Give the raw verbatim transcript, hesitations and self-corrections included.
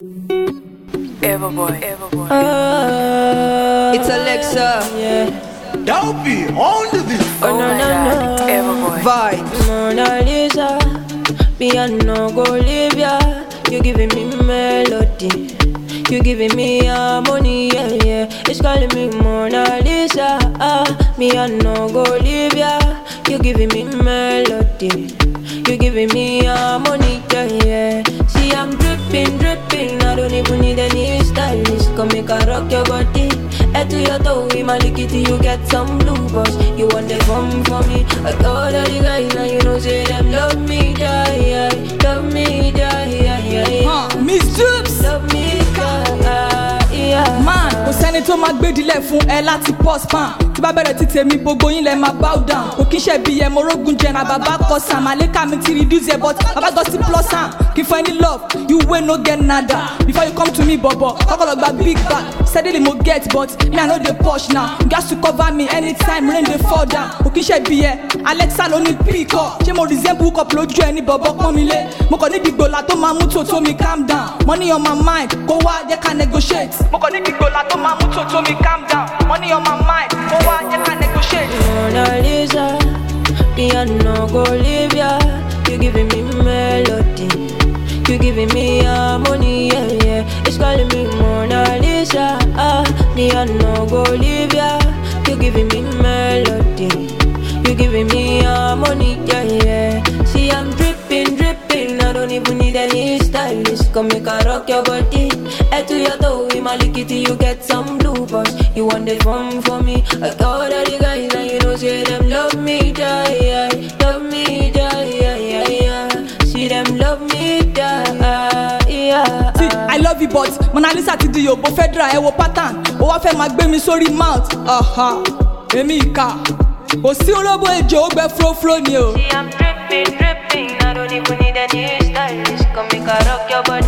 Everboy, Everboy. Uh, it's Alexa. Yeah. Don't be on to this. Oh, Oh, no, my no, God, no. it's Everboy. Vibes. Mona Lisa, me I no go leave ya. You giving me melody, you giving me harmony, yeah, yeah. It's calling me Mona Lisa, ah. Me I no go leave ya. You giving me melody, you giving me harmony, yeah, yeah. See I'm dripping, dripping. I don't even need any stylist. Come make a rock your body. Head to your toe, in my liquidity, you get some blue balls. You want the fun for me. I told all the guys, now you know, say them love me, die, yeah. Love me, die, yeah, yeah, yeah. Huh, Miss Jupes. Love me, die, yeah. Man, kò sẹ́ni tó máa gbédilẹ̀ fún ẹ láti pause pan. Tí bá bẹ̀rẹ̀ ti tèmi gbogbo yín lẹ máa bow down. Kò kí n ṣe bí ẹ morogun jẹ na bàbá kọ sàn. Màlẹ́kà mi ti reduce ẹ but bàbá gbọ́ sí plus am. Kì í fún ẹ ní love, you wey no get nada. Before you come to me bọ̀bọ̀, kọ́kọ́ lọ gba big bag. Steadily mo get but me I no dey push now. You gats to cover me anytime rain dey fall down. Kò kí n ṣe bí ẹ, Alexa ló ní pick up. Ṣé mo resemble hook up lójú ẹ ní bọ̀bọ̀ pọ́n mi lé? Mo kàn ní dìgbòlà tó máa mú tòótọ́ mi calm down. Money on my mind, kó wá jẹ́ ká negotiate. Mo kàn ní dìgbòlà tó máa mú tòótọ́ mi calm down. Money on my mind, kó wá jẹ́ ká negotiate. Mona Lisa, me I no go leave ya. You giving me melody, you giving me harmony, yeah, yeah. It's calling me Mona Lisa, ah. Me I no go leave ya. You giving me melody, you giving me harmony, yeah, yeah. See I'm dripping, dripping. I don't even need any stylist. Come make a rock your body. Head to your toe, in my liquidity, you get some blue balls. You want the fun for me. I thought all the guys, and you know, say them love me, die, yeah. Love me, die, yeah, yeah, yeah. See them love me, die, yeah. See, I love you but Mona Lisa ti di yòbó federal ẹ wo pattern. Ó wá fẹ́ máa gbé mi sórí mouth. Aha, èmi ìka. Kò sí olóbó ejò ó gbẹ fúrófúró ni o. See I'm dripping, dripping. I don't even need any stylist. Come make a rock your body.